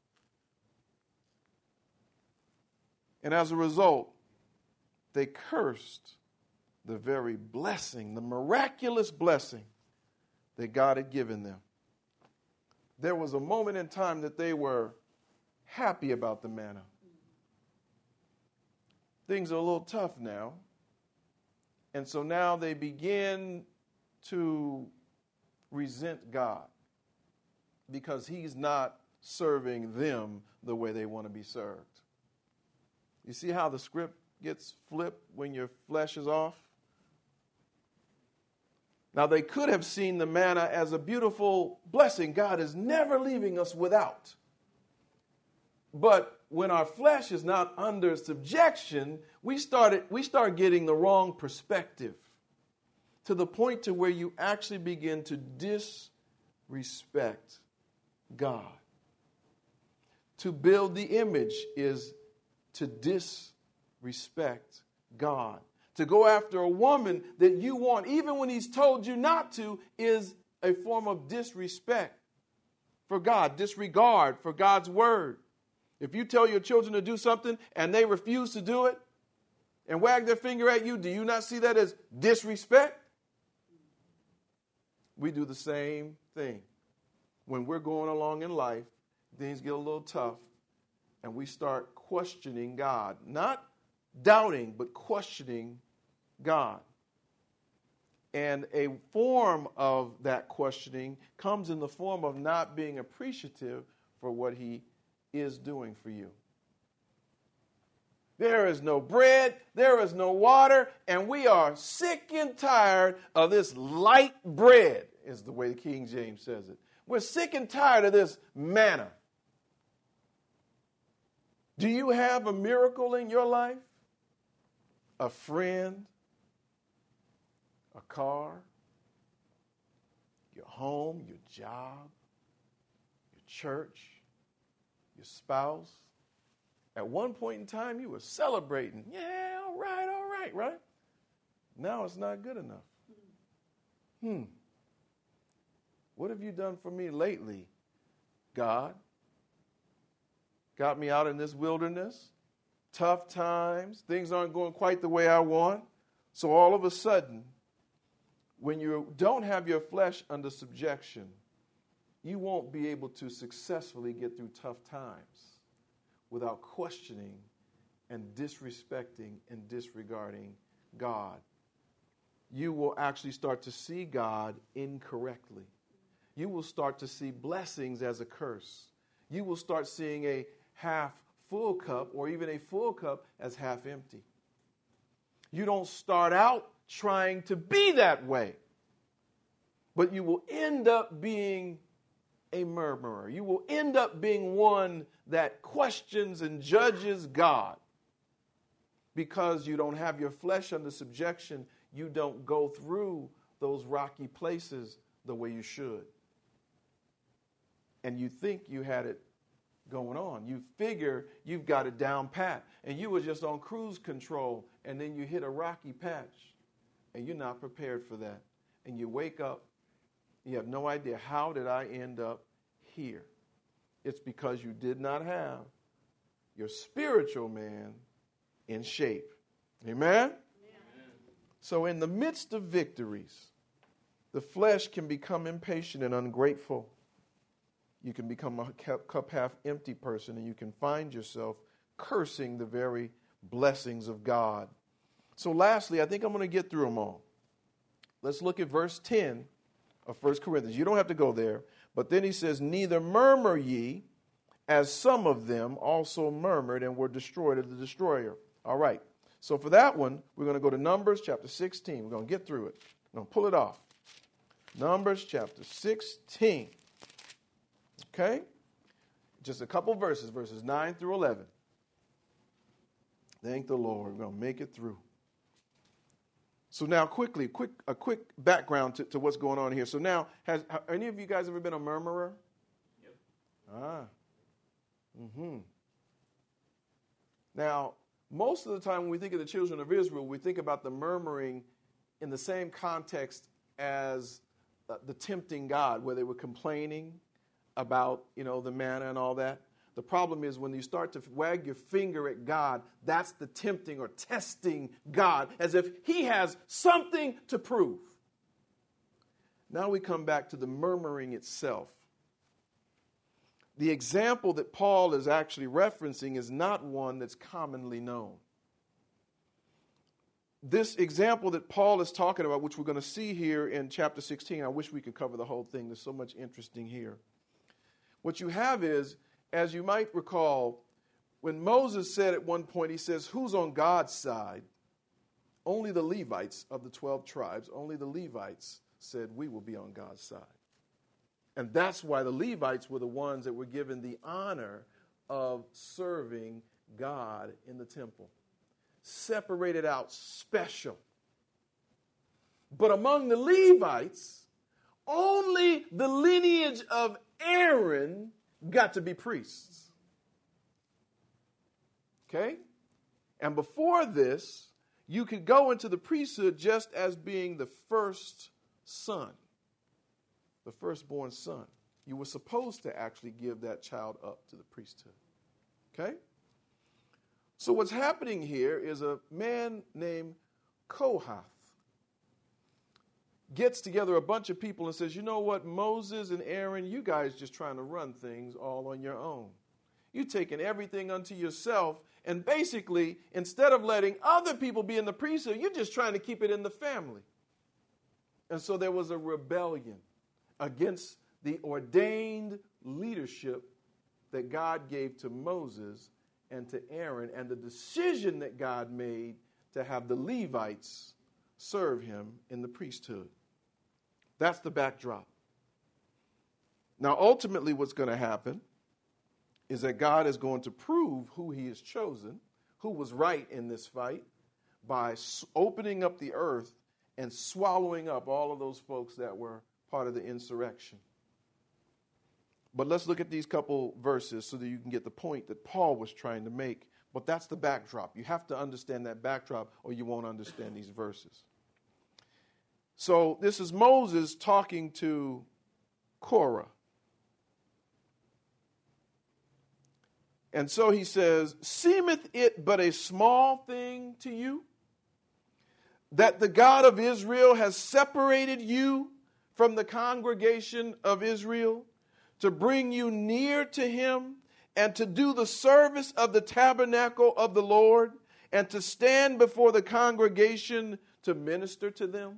And as a result, they cursed the very blessing, the miraculous blessing that God had given them. There was a moment in time that they were happy about the manna. Things are a little tough now. And so now they begin to resent God because he's not serving them the way they want to be served. You see how the script gets flipped when your flesh is off? Now, they could have seen the manna as a beautiful blessing. God is never leaving us without. But when our flesh is not under subjection, we started, we start getting the wrong perspective to the point to where you actually begin to disrespect God. To build the image is to disrespect God. To go after a woman that you want, even when he's told you not to, is a form of disrespect for God, disregard for God's word. If you tell your children to do something and they refuse to do it and wag their finger at you, do you not see that as disrespect? We do the same thing. When we're going along in life, things get a little tough, and we start questioning God. Not doubting, but questioning God. And a form of that questioning comes in the form of not being appreciative for what he is doing for you. There is no bread, there is no water, and we are sick and tired of this light bread, is the way the King James says it. We're sick and tired of this manna. Do you have a miracle in your life? A friend? A car? Your home? Your job? Your church? Your spouse? At one point in time, you were celebrating. Yeah, all right, all right, right? Now it's not good enough. Hmm. What have you done for me lately, God? Got me out in this wilderness, tough times, things aren't going quite the way I want. So all of a sudden, when you don't have your flesh under subjection, you won't be able to successfully get through tough times without questioning and disrespecting and disregarding God. You will actually start to see God incorrectly. You will start to see blessings as a curse. You will start seeing a half full cup or even a full cup as half empty. You don't start out trying to be that way, but you will end up being a murmurer. You will end up being one that questions and judges God because you don't have your flesh under subjection. You don't go through those rocky places the way you should. And you think you had it going on. You figure you've got it down pat, and you were just on cruise control, and then you hit a rocky patch, and you're not prepared for that. And you wake up, you have no idea, how did I end up here? It's because you did not have your spiritual man in shape. Amen? Yeah. So in the midst of victories, the flesh can become impatient and ungrateful. You can become a cup half empty person, and you can find yourself cursing the very blessings of God. So lastly, I think I'm going to get through them all. Let's look at verse ten of First Corinthians. You don't have to go there. But then he says, neither murmur ye, as some of them also murmured and were destroyed of the destroyer. All right. So for that one, we're going to go to Numbers chapter sixteen. We're going to get through it. We're going to pull it off. Numbers chapter sixteen. Okay? Just a couple verses, verses nine through eleven. Thank the Lord. We're going to make it through. So now quickly, quick a quick background to, to what's going on here. So now, has have any of you guys ever been a murmurer? Yep. Ah. Mm-hmm. Now, most of the time when we think of the children of Israel, we think about the murmuring in the same context as uh, the tempting God, where they were complaining about, you know, the manna and all that. The problem is when you start to wag your finger at God, that's the tempting or testing God, as if he has something to prove. Now we come back to the murmuring itself. The example that Paul is actually referencing is not one that's commonly known. This example that Paul is talking about, which we're going to see here in chapter sixteen, I wish we could cover the whole thing. There's so much interesting here. What you have is, as you might recall, when Moses said at one point, he says, who's on God's side? Only the Levites of the twelve tribes, only the Levites said, we will be on God's side. And that's why the Levites were the ones that were given the honor of serving God in the temple. Separated out, special. But among the Levites, only the lineage of Aaron got to be priests. Okay? And before this, you could go into the priesthood just as being the first son, the firstborn son. You were supposed to actually give that child up to the priesthood. Okay? So what's happening here is a man named Kohath gets together a bunch of people and says, you know what, Moses and Aaron, you guys just trying to run things all on your own. You're taking everything unto yourself, and basically, instead of letting other people be in the priesthood, you're just trying to keep it in the family. And so there was a rebellion against the ordained leadership that God gave to Moses and to Aaron, and the decision that God made to have the Levites serve him in the priesthood. That's the backdrop. Now, ultimately, what's going to happen is that God is going to prove who he has chosen, who was right in this fight, by opening up the earth and swallowing up all of those folks that were part of the insurrection. But let's look at these couple verses so that you can get the point that Paul was trying to make. But that's the backdrop. You have to understand that backdrop or you won't understand these verses. So this is Moses talking to Korah. And so he says, seemeth it but a small thing to you that the God of Israel has separated you from the congregation of Israel to bring you near to him and to do the service of the tabernacle of the Lord and to stand before the congregation to minister to them?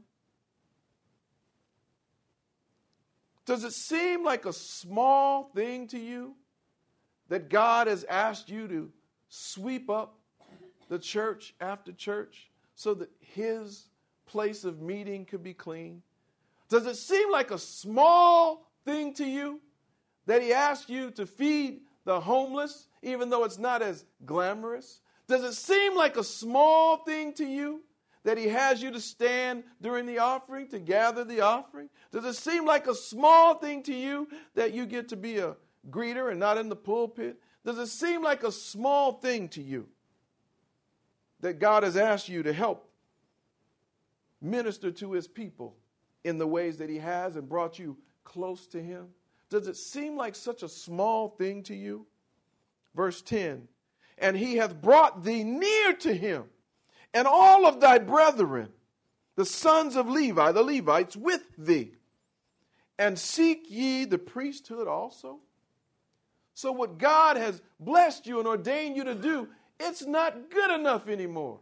Does it seem like a small thing to you that God has asked you to sweep up the church after church so that his place of meeting could be clean? Does it seem like a small thing to you that he asked you to feed the homeless, even though it's not as glamorous? Does it seem like a small thing to you that he has you to stand during the offering, to gather the offering? Does it seem like a small thing to you that you get to be a greeter and not in the pulpit? Does it seem like a small thing to you that God has asked you to help minister to his people in the ways that he has and brought you close to him? Does it seem like such a small thing to you? Verse ten, and he hath brought thee near to him, and all of thy brethren, the sons of Levi, the Levites, with thee. And seek ye the priesthood also? So what God has blessed you and ordained you to do, it's not good enough anymore.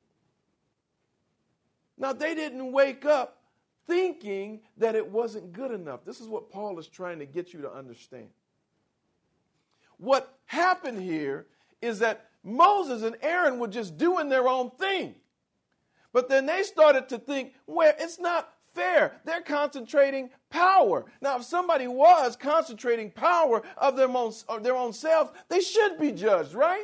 Now, they didn't wake up thinking that it wasn't good enough. This is what Paul is trying to get you to understand. What happened here is that Moses and Aaron were just doing their own thing. But then they started to think, well, it's not fair. They're concentrating power. Now, if somebody was concentrating power of their own, of their own selves, they should be judged, right?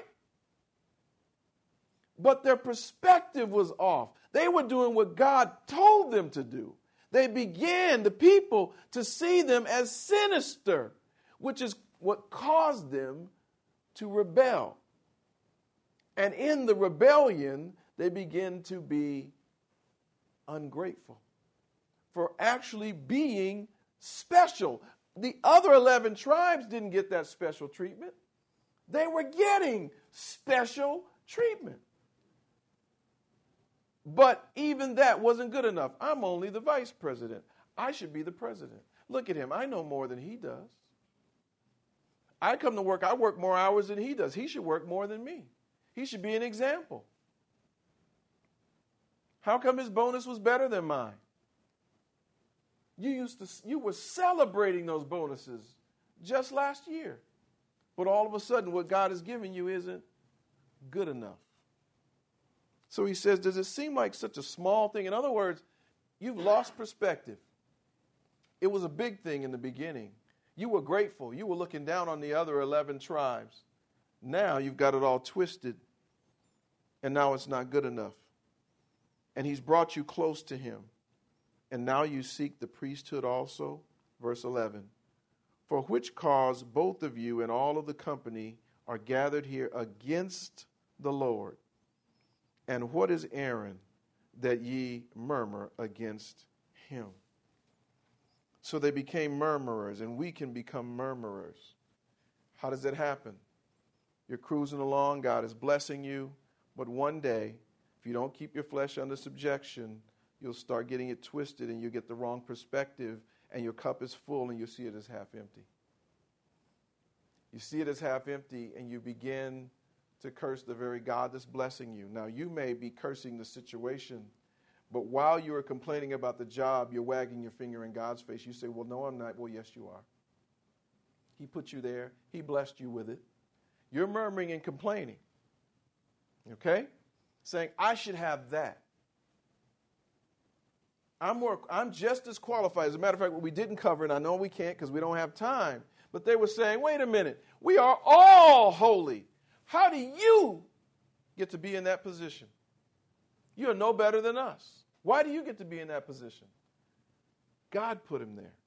But their perspective was off. They were doing what God told them to do. They began, the people, to see them as sinister, which is what caused them to rebel. And in the rebellion, they begin to be ungrateful for actually being special. The other eleven tribes didn't get that special treatment. They were getting special treatment. But even that wasn't good enough. I'm only the vice president. I should be the president. Look at him. I know more than he does. I come to work. I work more hours than he does. He should work more than me. He should be an example. How come his bonus was better than mine? You used to, you were celebrating those bonuses just last year. But all of a sudden, what God has given you isn't good enough. So he says, does it seem like such a small thing? In other words, you've lost perspective. It was a big thing in the beginning. You were grateful. You were looking down on the other eleven tribes. Now you've got it all twisted, and now it's not good enough. And he's brought you close to him. And now you seek the priesthood also. Verse eleven. For which cause both of you and all of the company are gathered here against the Lord. And what is Aaron that ye murmur against him? So they became murmurers, and we can become murmurers. How does that happen? You're cruising along, God is blessing you, but one day, if you don't keep your flesh under subjection, you'll start getting it twisted and you'll get the wrong perspective, and your cup is full and you see it as half empty. You see it as half empty and you begin to curse the very God that's blessing you. Now, you may be cursing the situation, but while you are complaining about the job, you're wagging your finger in God's face. You say, well, no, I'm not. Well, yes, you are. He put you there. He blessed you with it. You're murmuring and complaining. Okay? Saying, I should have that. I'm more, I'm just as qualified. As a matter of fact, what we didn't cover, and I know we can't because we don't have time, but they were saying, wait a minute, we are all holy. How do you get to be in that position? You're no better than us. Why do you get to be in that position? God put him there.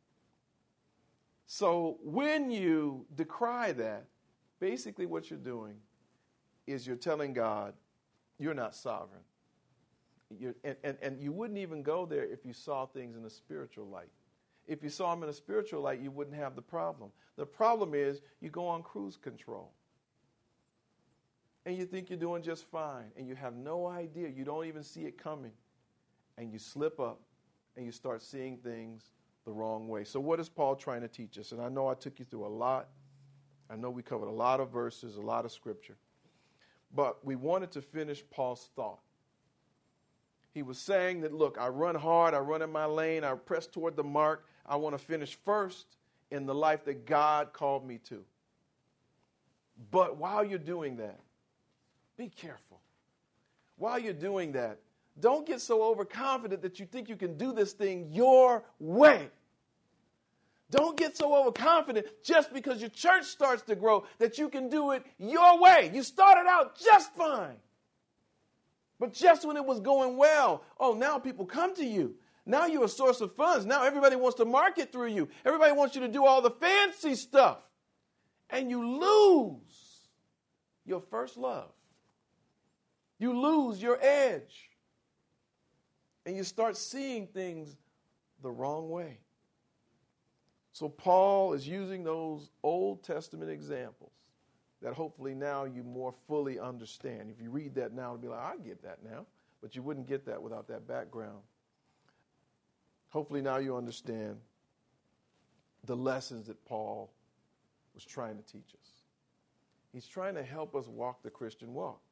So when you decry that, basically what you're doing is you're telling God, you're not sovereign. You're, and, and, and you wouldn't even go there if you saw things in a spiritual light. If you saw them in a spiritual light, you wouldn't have the problem. The problem is you go on cruise control. And you think you're doing just fine. And you have no idea. You don't even see it coming. And you slip up and you start seeing things the wrong way. So what is Paul trying to teach us? And I know I took you through a lot. I know we covered a lot of verses, a lot of scripture. But we wanted to finish Paul's thought. He was saying that, look, I run hard, I run in my lane, I press toward the mark. I want to finish first in the life that God called me to. But while you're doing that, Be careful. While you're doing that, don't get so overconfident that you think you can do this thing your way. Don't get so overconfident just because your church starts to grow that you can do it your way. You started out just fine. But just when it was going well, oh, now people come to you. Now you're a source of funds. Now everybody wants to market through you. Everybody wants you to do all the fancy stuff. And you lose your first love. You lose your edge. And you start seeing things the wrong way. So Paul is using those Old Testament examples that hopefully now you more fully understand. If you read that now, it'll be like, I get that now. But you wouldn't get that without that background. Hopefully now you understand the lessons that Paul was trying to teach us. He's trying to help us walk the Christian walk.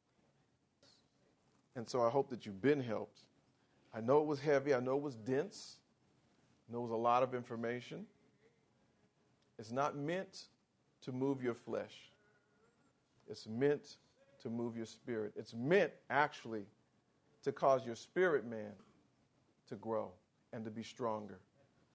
And so I hope that you've been helped. I know it was heavy. I know it was dense. I know it was a lot of information. It's not meant to move your flesh. It's meant to move your spirit. It's meant, actually, to cause your spirit man to grow and to be stronger